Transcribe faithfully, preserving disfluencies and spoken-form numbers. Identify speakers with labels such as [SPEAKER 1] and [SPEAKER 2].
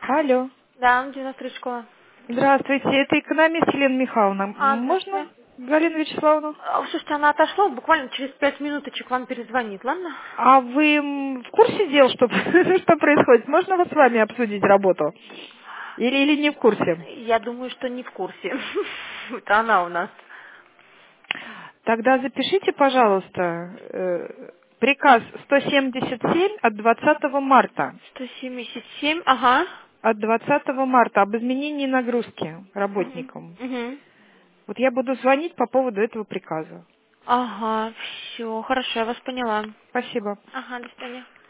[SPEAKER 1] Алло.
[SPEAKER 2] Да, девяносто три школа.
[SPEAKER 1] Здравствуйте, это экономист Елена Михайловна.
[SPEAKER 2] А,
[SPEAKER 1] Можно,
[SPEAKER 2] здравствуйте.
[SPEAKER 1] Галина Вячеславовна?
[SPEAKER 2] А, Слушайте, она отошла, буквально через пять минуточек вам перезвонит, ладно?
[SPEAKER 1] А вы м, в курсе дел, что, что происходит? Можно вот с вами обсудить работу? Или, или не в курсе?
[SPEAKER 2] Я думаю, что не в курсе. Это она у нас.
[SPEAKER 1] Тогда запишите, пожалуйста, э, приказ сто семьдесят семь от двадцатого марта.
[SPEAKER 2] сто семьдесят семь, ага.
[SPEAKER 1] От двадцатого марта об изменении нагрузки
[SPEAKER 2] Мгм.
[SPEAKER 1] работникам.
[SPEAKER 2] Мгм.
[SPEAKER 1] Вот я буду звонить по поводу этого приказа.
[SPEAKER 2] Ага, все, хорошо, я вас поняла.
[SPEAKER 1] Спасибо.
[SPEAKER 2] Ага, до свидания.